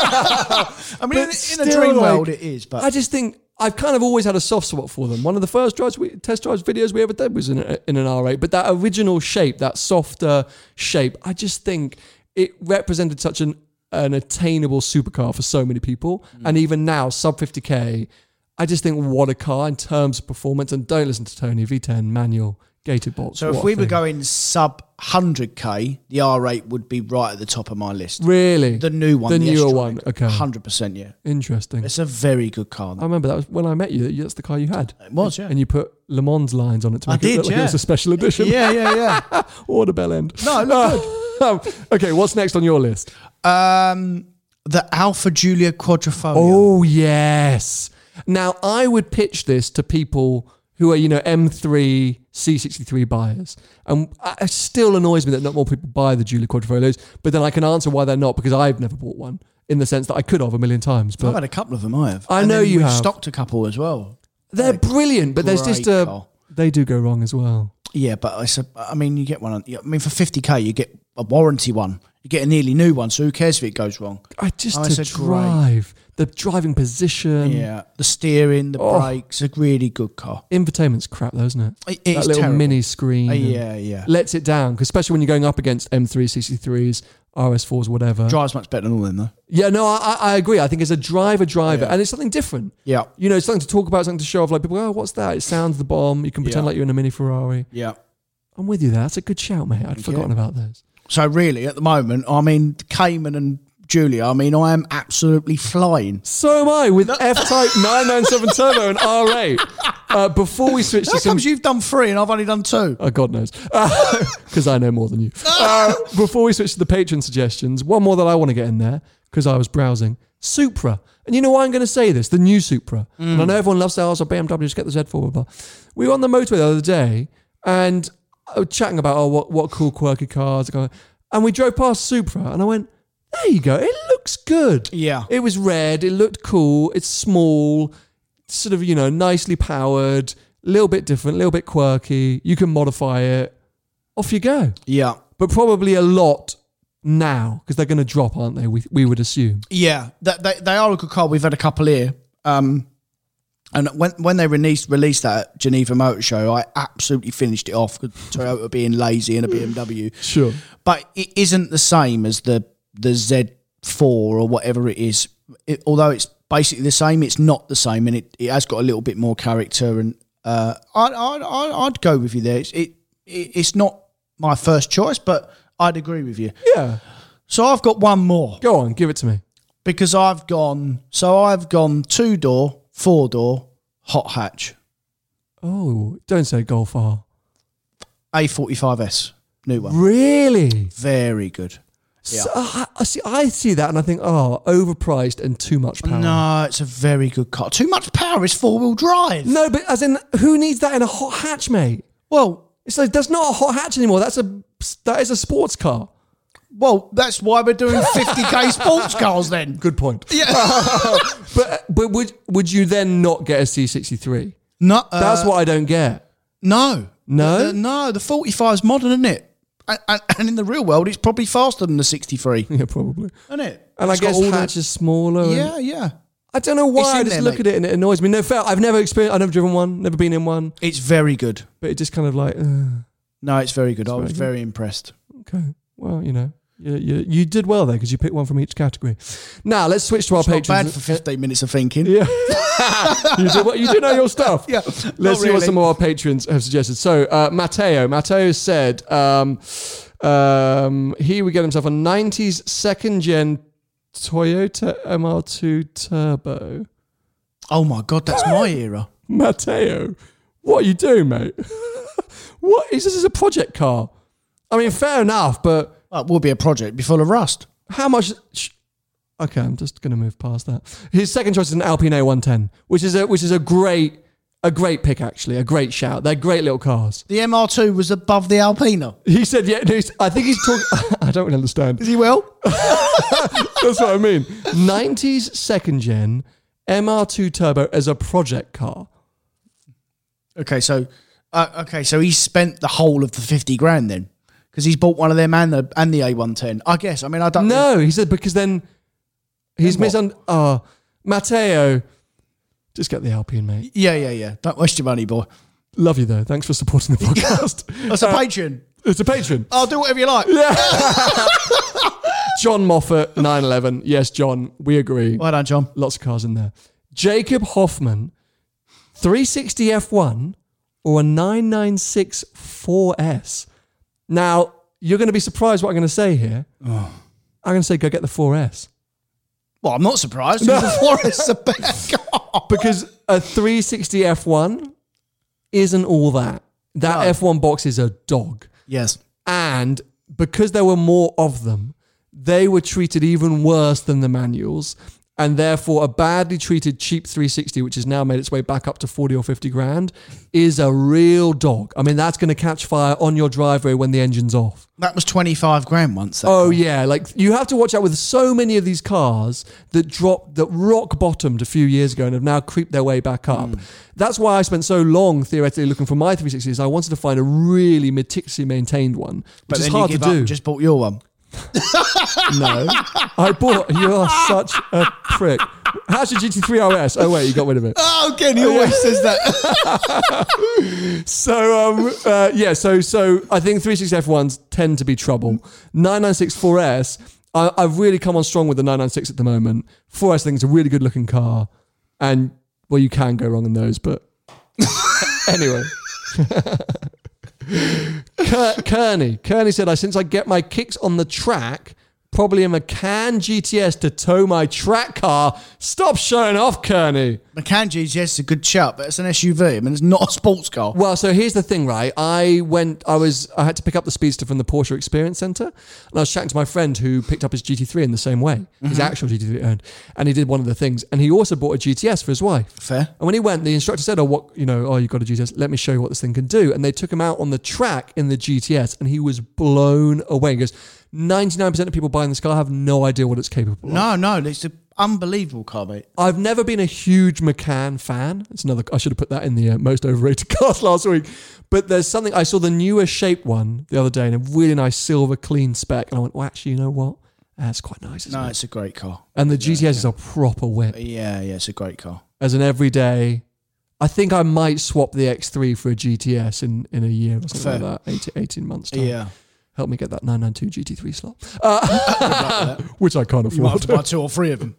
I mean, in, in a still, dream like, world, it is. But I just think I've kind of always had a soft spot for them. One of the first drives we, test drives videos we ever did was in, a, in an R eight, but that original shape, that softer shape, I just think it represented such an, an attainable supercar for so many people. Mm. And even now, sub fifty K, I just think what a car in terms of performance. And don't listen to Tony, V ten, manual, gated bolts. So if we were going sub one hundred K, the R eight would be right at the top of my list. Really? The new one. The, the newer S-tronic, one, okay. one hundred percent, yeah. Interesting. It's a very good car. I remember that was when I met you, that's the car you had. It was, yeah. And you put Le Mans lines on it to I make it did, look like yeah. it was a special edition. Yeah, yeah, yeah. Or the bell end. No, look um, okay, what's next on your list? Um, the Alpha Giulia Quadrifoglio. Oh, yes. Now, I would pitch this to people who are, you know, M three, C sixty-three buyers. And it still annoys me that not more people buy the Giulia Quadrifoglios, but then I can answer why they're not, because I've never bought one, in the sense that I could have a million times. But I've had a couple of them, I have. I And know then you we've have. stocked a couple as well. They're brilliant, but there's just great a... car. They do go wrong as well. Yeah, but I, sub- I mean, you get one. On, I mean, for fifty K, you get a warranty one. You get a nearly new one, so who cares if it goes wrong? I just Oh, to it's a great- drive, the driving position. Yeah, the steering, the Oh. brakes, a really good car. Infotainment's crap though, isn't it? It- that it's little terrible. mini screen. Uh, and yeah, yeah. Lets it down, 'cause especially when you're going up against M three, C sixty-threes, R S fours, whatever. Drives much better than all of them, though. Yeah, no, I, I agree. I think it's a driver driver, Yeah. and it's something different. Yeah. You know, it's something to talk about, something to show off. Like people go, oh, what's that? It sounds the bomb. You can pretend Yeah. like you're in a mini Ferrari. Yeah. I'm with you there. That's a good shout, mate. I'd Thank forgotten you. about those. So really, at the moment, I mean, Cayman and Julia, I mean, I am absolutely flying. So am I with F-Type nine ninety-seven Turbo and R eight. Uh, before we switch How to some... comes you've done three and I've only done two? Oh, God knows. Because I know more than you. Uh, before we switch to the patron suggestions, one more that I want to get in there, because I was browsing. Supra. And you know why I'm going to say this? The new Supra. Mm. And I know everyone loves to ask, oh, B M W, just get the Z four, blah, blah. We were on the motorway the other day, and I was chatting about, oh, what, what cool, quirky cars. And we drove past Supra, and I went, there you go. It looks good. Yeah. It was red. It looked cool. It's small, sort of, you know, nicely powered, a little bit different, a little bit quirky. You can modify it. Off you go. Yeah. But probably a lot now, because they're going to drop, aren't they? We, we would assume. Yeah, they, they, they are a good car. We've had a couple here. Um, and when when they released released that at Geneva Motor Show, I absolutely finished it off because Toyota being lazy and a B M W. Sure. But it isn't the same as the, the Z four or whatever it is. It, although it's basically the same, it's not the same, and it, it has got a little bit more character. And uh, I'd, I'd, I'd, I'd go with you there. It's, it, it it's not my first choice, but I'd agree with you. Yeah. So I've got one more. Go on, give it to me. Because I've gone, so I've gone two door, four door, hot hatch, Oh, don't say Golf R. A forty-five S, new one. Really? Very good. So, I, I see. I see that, and I think, oh, overpriced and too much power. No, it's a very good car. Too much power is four wheel drive. No, but as in, who needs that in a hot hatch, mate? Well, It's like that's not a hot hatch anymore. That's a that is a sports car. well, that's why we're doing fifty K sports cars then. Good point. Yeah. But but would would you then not get a C sixty-three? No, uh, That's what I don't get. no, No? The, no. The forty-five is modern, isn't it? And, and, and in the real world, it's probably faster than the sixty-three, Yeah, probably. isn't it? And It's I got guess all the- hatch is smaller. and- Yeah, yeah. I don't know why. It's in I just there, look mate. at it and it annoys me. No, fair. I've never experienced. I've never driven one. Never been in one. It's very good. But it just kind of like. Uh, No, it's very good. I very was good. very impressed. okay. Well, you know, you you, you did well there because you picked one from each category. Now let's switch to our It's not patrons. bad for fifteen minutes of thinking. Yeah. you do what you do know your stuff. Yeah, Let's not see what really. some of our patrons have suggested. So uh, Matteo, Matteo said um, um, he would get himself a nineties second gen Toyota M R two Turbo. Oh my God, that's my era. Matteo, what are you doing, mate? What is this? Is a project car? I mean, fair enough, but Well, it will be a project, be full of rust. how much? Sh- okay, I'm just going to move past that. His second choice is an Alpine A one ten, which is a which is a great A great pick, actually. A great shout. They're great little cars. The M R two was above the Alpina. He said, yeah, no, he's- I think he's talking... I don't really understand. Is he well? That's what I mean. nineties second gen M R two Turbo as a project car. Okay, so uh, okay, so he spent the whole of the fifty grand then, because he's bought one of them and the and the A one ten. I guess. I mean, I don't. No, he said because then he's misun. Oh, Matteo, just get the Alpine, mate. Yeah, yeah, yeah. Don't waste your money, boy. Love you though. Thanks for supporting the podcast. That's a patron. It's a patron. I'll do whatever you like. Yeah. John Moffat, nine eleven. Yes, John, we agree. Well done, John. Lots of cars in there. Jacob Hoffman, three sixty F one or a nine ninety-six four S. Now, you're going to be surprised what I'm going to say here. Oh. I'm going to say go get the four S. Well, I'm not surprised. No. The four S is a better car. Because a three sixty F one isn't all that. That no. F one box is a dog. Yes. And because there were more of them, they were treated even worse than the manuals. And therefore, a badly treated cheap three sixty, which has now made its way back up to forty or fifty grand, is a real dog. I mean, that's going to catch fire on your driveway when the engine's off. That was twenty-five grand once. Oh, car. yeah. Like, you have to watch out with so many of these cars that dropped, that rock bottomed a few years ago and have now creeped their way back up. Mm. That's why I spent so long, theoretically, looking for my three sixties. I wanted to find a really meticulously maintained one, which but is then hard you to give do. Up, just bought your one. No, I bought. You are such a prick. How's your G T three R S? Oh wait, you got rid of it. Oh, again, he always says that. so um, uh, yeah, so so I think three sixty F ones tend to be trouble. nine ninety-six four S, I, I've really come on strong with the nine ninety-six at the moment. four S I think is a really good looking car, and well, you can go wrong in those, but anyway. Ker- Kearney. Kearney said, I since I get my kicks on the track, probably a Macan G T S to tow my track car. Stop showing off, Kearney. Macan G T S is a good shout, but it's an S U V. I mean, it's not a sports car. Well, so here's the thing, right? I went, I was, I had to pick up the Speedster from the Porsche Experience Centre, and I was chatting to my friend who picked up his G T three in the same way, mm-hmm. his actual G T three owned, and he did one of the things, and he also bought a G T S for his wife. Fair. And when he went, the instructor said, oh, what, you know, oh, you've got a G T S, let me show you what this thing can do. And they took him out on the track in the G T S, and he was blown away. He goes, ninety-nine percent of people buying this car have no idea what it's capable of. No, no, it's an unbelievable car, mate. I've never been a huge Macan fan. It's another. I should have put that in the uh, most overrated cars last week. But there's something, I saw the newer shape one the other day in a really nice silver clean spec. And I went, well, actually, you know what? That's quite nice, isn't no, it? it's a great car. And the G T S yeah, is a proper whip. Yeah, yeah, it's a great car. As an everyday, I think I might swap the X three for a G T S in, in a year or something Fair. like that. eighteen, eighteen months time. Yeah. Help me get that nine ninety-two G T three slot. Uh, which I can't afford. You might have to buy two or three of them.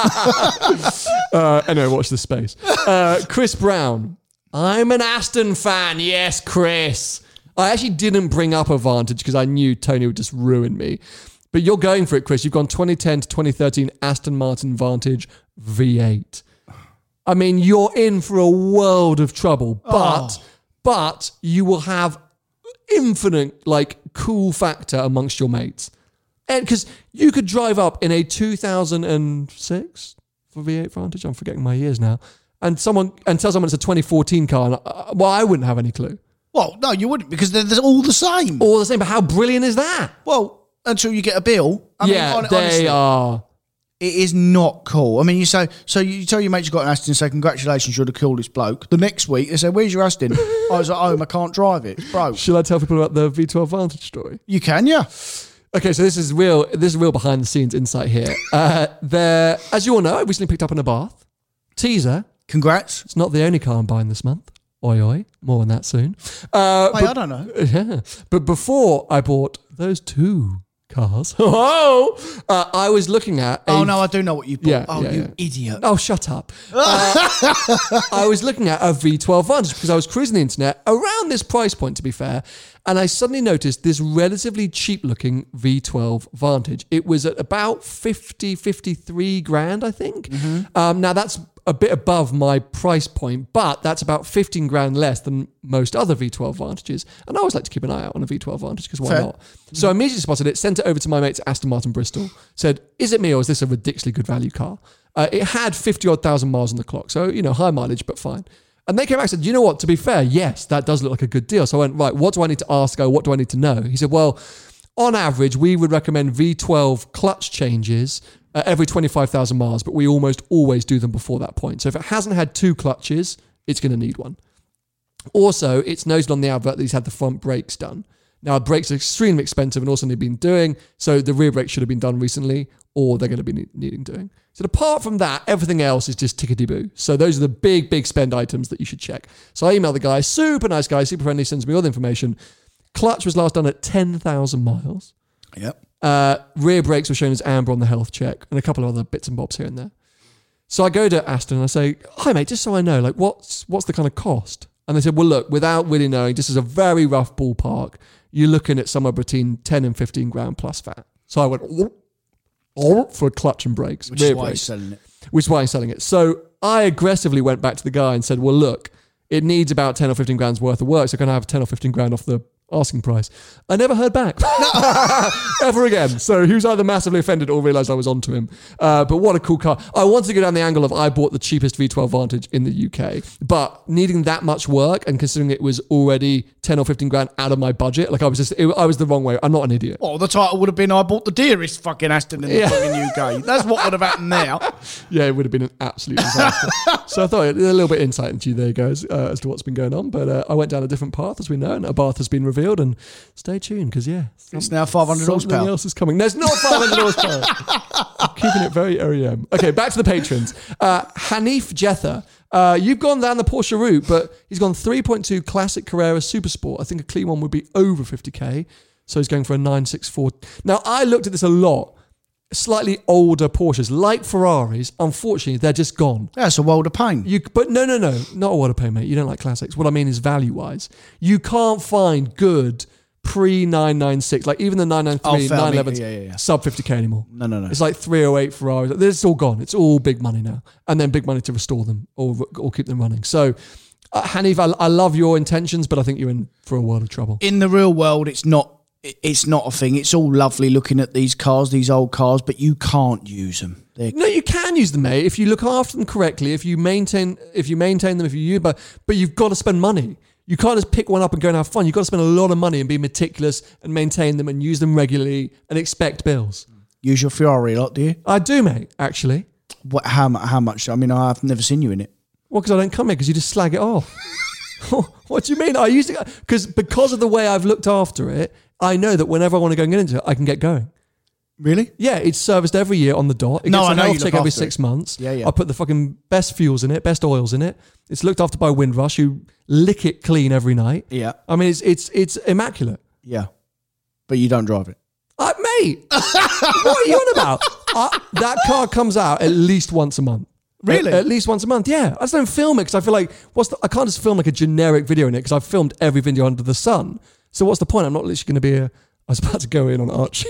uh, anyway, watch this space. Uh, Chris Brown. I'm an Aston fan. Yes, Chris. I actually didn't bring up a Vantage because I knew Tony would just ruin me. But you're going for it, Chris. You've gone twenty ten to twenty thirteen Aston Martin Vantage V eight. I mean, you're in for a world of trouble, but oh. but you will have infinite like cool factor amongst your mates. And because you could drive up in a two thousand six for V eight Vantage, I'm forgetting my years now, and someone and tell someone it's a twenty fourteen car, and uh, well, I wouldn't have any clue. Well, no, you wouldn't, because they're, they're all the same. All the same, but how brilliant is that? Well, until you get a bill. I yeah, mean, on, they honestly, are. It is not cool. I mean, you say, so you tell your mate you've got an Aston and say, congratulations, you're the coolest bloke. The next week, they say, where's your Aston? I was at home, I can't drive it. It's broke. Should I tell people about the V twelve Vantage story? You can, yeah. Okay, so this is real, this is real behind the scenes insight here. Uh, there, as you all know, I recently picked up an Abarth. Teaser. Congrats. It's not the only car I'm buying this month. Oi, oi. More on that soon. Uh, Wait, but, I don't know. Yeah. But before I bought those two cars, oh, uh, I was looking at. A, oh, no, I do know what you bought. Yeah, oh, yeah, you yeah. idiot. Oh, shut up. Uh, I was looking at a V twelve Vantage because I was cruising the internet around this price point, to be fair, and I suddenly noticed this relatively cheap looking V twelve Vantage. It was at about fifty, fifty-three grand, I think. Mm-hmm. Um, now, that's a bit above my price point, but that's about fifteen grand less than most other V twelve Vantages. And I always like to keep an eye out on a V twelve Vantage because why Fair. not? So I immediately spotted it, sent it over to my mates at Aston Martin Bristol, said, is it me or is this a ridiculously good value car? Uh, it had fifty odd thousand miles on the clock. So, you know, high mileage, but fine. And they came back and said, you know what, to be fair, yes, that does look like a good deal. So I went, right, what do I need to ask? Or what do I need to know? He said, well, on average, we would recommend V twelve clutch changes uh, every twenty-five thousand miles, but we almost always do them before that point. So if it hasn't had two clutches, it's going to need one. Also, it's noted on the advert that he's had the front brakes done. Now, brakes are extremely expensive and also they've been doing, so the rear brakes should have been done recently, or they're going to be ne- needing doing. So apart from that, everything else is just tickety-boo. So those are the big, big spend items that you should check. So I emailed the guy, super nice guy, super friendly, sends me all the information. Clutch was last done at ten thousand miles. Yep. Uh, rear brakes were shown as amber on the health check, and a couple of other bits and bobs here and there. So I go to Aston and I say, hi mate, just so I know, like what's what's the kind of cost? And they said, well look, without really knowing, this is a very rough ballpark, you're looking at somewhere between ten and fifteen grand plus V A T. So I went, oh, oh, for clutch and brakes. Which rear is why brakes, he's selling it. Which is why he's selling it. So I aggressively went back to the guy and said, well look, it needs about ten or fifteen grand's worth of work, so can I have ten or fifteen grand off the asking price? I never heard back ever again. So he was either massively offended or realised I was onto him. Uh, but what a cool car. I wanted to go down the angle of I bought the cheapest V twelve Vantage in the U K, but needing that much work and considering it was already ten or fifteen grand out of my budget, like I was just, it, I was the wrong way. I'm not an idiot. Well, the title would have been I bought the dearest fucking Aston in the Yeah. fucking U K. That's what would have happened there. Yeah, it would have been an absolute disaster. So I thought a little bit insight into you there, guys, uh, as to what's been going on. But uh, I went down a different path, as we know, and a path has been revealed. And stay tuned, because yeah, some, It's now five hundred something horsepower. else is coming. There's not five hundred horsepower. I'm keeping it very R E M. Okay, back to the patrons. Uh, Hanif Jetha. Uh, you've gone down the Porsche route, but he's gone three point two Classic Carrera Super Sport. I think a clean one would be over fifty K. So he's going for a nine sixty-four. Now, I looked at this a lot. Slightly older Porsches, like Ferraris, unfortunately, they're just gone. That's a world of pain. You, but no, no, no, not a world of pain, mate. You don't like classics. What I mean is value-wise. You can't find good pre nine ninety-six, like even the nine ninety-three, Oh, fair, nine elevens, yeah, yeah, yeah. sub fifty K anymore. No, no, no. It's like three oh eight Ferraris. It's all gone. It's all big money now. And then big money to restore them or, or keep them running. So, uh, Hanif, I, I love your intentions, but I think you're in for a world of trouble. In the real world, it's not it's not a thing. It's all lovely looking at these cars, these old cars, but you can't use them. They're No, you can use them, mate, if you look after them correctly, if you maintain if you maintain them, if you use but but you've got to spend money. You can't just pick one up and go and have fun. You've got to spend a lot of money and be meticulous and maintain them and use them regularly and expect bills. use your Ferrari a lot, do you? I do, mate, actually. What? How mu- how much? I mean, I've never seen you in it. Well, because I don't come here because you just slag it off. What do you mean? I used it because because of the way I've looked after it, I know that whenever I want to go and get into it, I can get going. Really? Yeah, it's serviced every year on the dot. It No, gets I a know health you check look every after six it. months. Yeah, yeah. I put the fucking best fuels in it, best oils in it. It's looked after by Windrush, who lick it clean every night. Yeah. I mean, it's it's it's immaculate. Yeah. But you don't drive it. Uh, mate, what are you on about? Uh, that car comes out at least once a month. Really? At, at least once a month, yeah. I just don't film it because I feel like, what's the, I can't just film like a generic video in it because I've filmed every video under the sun. So what's the point? I'm not literally going to be a, I was about to go in on Archie.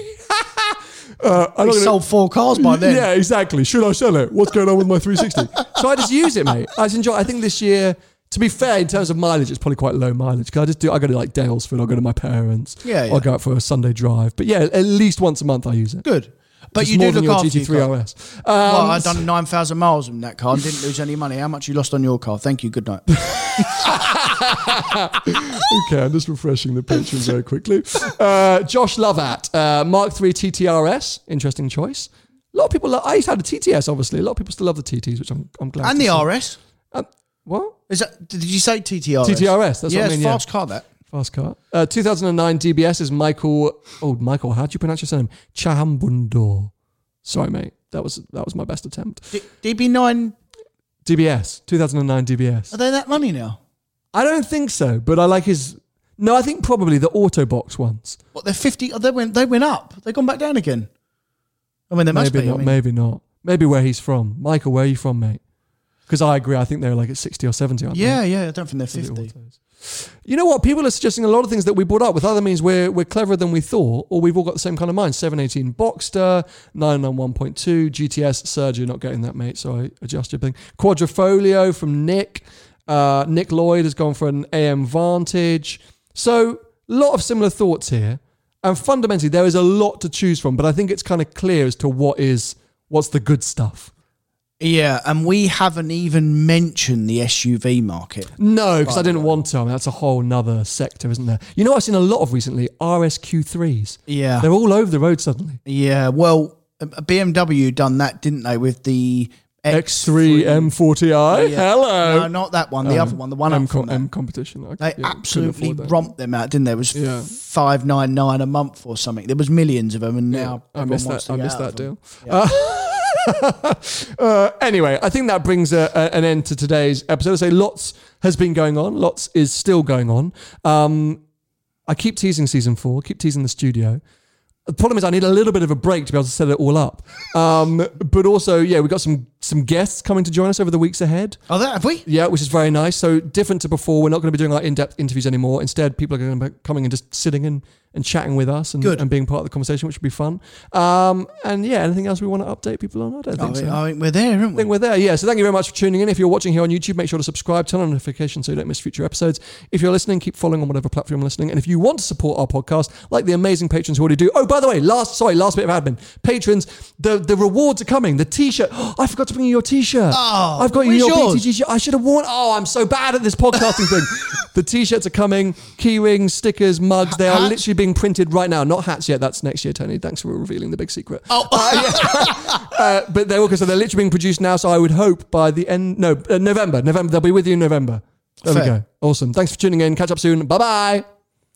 uh, I'm You not gonna, sold four cars by then. Yeah, exactly. Should I sell it? What's going on with my three sixty? So I just use it, mate. I just enjoy. I think this year, to be fair, in terms of mileage, it's probably quite low mileage because I just do. I go to like Dalesford. I'll go to my parents. Yeah, yeah. I'll go out for a Sunday drive. But yeah, at least once a month I use it. Good. But It's you more do than look your after G T three your car. R S. Um, Well, I've done nine thousand miles in that car and didn't lose any money. How much you lost on your car? Thank you. Good night. Okay, I'm just refreshing the patrons very quickly. Uh, Josh Lovat, uh, Mark three T T R S, interesting choice. A lot of people, love, I used to have a T T S, obviously. A lot of people still love the T Ts, which I'm, I'm glad And to the see. R S. Uh, what? Is that? Did you say T T R S? T T R S, that's yeah, what I mean, it's yeah. fast car that. Fast car. Uh, two thousand nine D B S is Michael, oh, Michael, how do you pronounce your surname? Chahambundor. Sorry, mate. That was that was my best attempt. D- D B nine. D B S, two thousand nine D B S. Are they that money now? I don't think so, but I like his... No, I think probably the Autobox ones. What? They're fifty. Oh, they went. They went up. They've gone back down again. I mean, they must maybe be. not. I mean, Maybe not. Maybe where he's from. Michael, where are you from, mate? Because I agree. I think they're like at sixty or seventy. Aren't yeah, they? yeah. I don't think they're For the fifty. autos. You know what? People are suggesting a lot of things that we brought up. With other means, we're we're cleverer than we thought, or we've all got the same kind of mind. seven eighteen Boxster, nine ninety-one point two G T S. Serge, you're not getting that, mate. So I adjust your thing. Quadrifolio from Nick. Uh, Nick Lloyd has gone for an A M Vantage. So a lot of similar thoughts here. And fundamentally, there is a lot to choose from. But I think it's kind of clear as to what is what's the good stuff. Yeah, and we haven't even mentioned the S U V market. No, because I didn't want to. I mean, that's a whole nother sector, isn't there? You know what I've seen a lot of recently? R S Q threes. Yeah. They're all over the road suddenly. Yeah, well, B M W done that, didn't they, with the X three M forty i. Yeah. Hello. No, not that one. The Um, other one. The one M, up from com- M that. competition. Okay, They yeah, couldn't absolutely afford that. romped them out, didn't they? It was Yeah. five nine nine a month or something. There was millions of them, and Yeah, now I everyone missed wants that. to I get missed out that of them. deal. Uh, uh, anyway, I think that brings a, a, an end to today's episode. I say lots has been going on. Lots is still going on. Um, I keep teasing season four. Keep teasing the studio. The problem is I need a little bit of a break to be able to set it all up. Um, but also, yeah, we've got some some guests coming to join us over the weeks ahead. Oh, that have we? Yeah, which is very nice. So different to before, we're not going to be doing like in-depth interviews anymore. Instead, people are going to be coming and just sitting and, and chatting with us and, Good. and being part of the conversation, which would be fun. Um, and yeah, anything else we want to update people on? I don't I think think, so. I think we're there, aren't I we? think we're there. Yeah. So thank you very much for tuning in. If you're watching here on YouTube, make sure to subscribe, turn on notifications so you don't miss future episodes. If you're listening, keep following on whatever platform you're listening. And if you want to support our podcast, like the amazing patrons who already do. Oh, by the way, last sorry, last bit of admin. Patrons, the, the rewards are coming. The t-shirt. Oh, I forgot to bring you your t-shirt. Oh, I've got you where's your yours? B T G t-shirt. I should have worn. Oh, I'm so bad at this podcasting thing. The t-shirts are coming. Key rings, stickers, mugs. They are Hats? literally being printed right now. Not hats yet. That's next year, Tony. Thanks for revealing the big secret. Oh, Uh, yeah. uh, but they're okay. So they're literally being produced now. So I would hope by the end, no, uh, November. November. They'll be with you in November. There Fair. we go. Awesome. Thanks for tuning in. Catch up soon. Bye bye.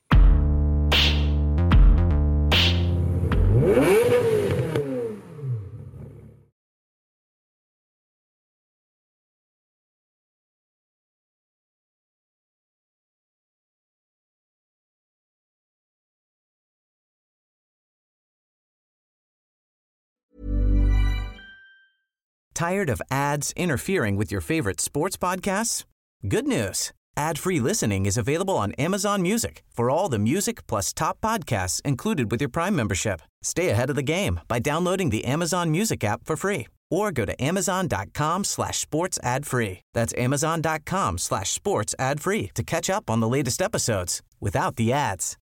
Tired of ads interfering with your favorite sports podcasts? Good news. Ad-free listening is available on Amazon Music for all the music plus top podcasts included with your Prime membership. Stay ahead of the game by downloading the Amazon Music app for free or go to amazon.com slash sports ad free. That's amazon.com slash sports ad free to catch up on the latest episodes without the ads.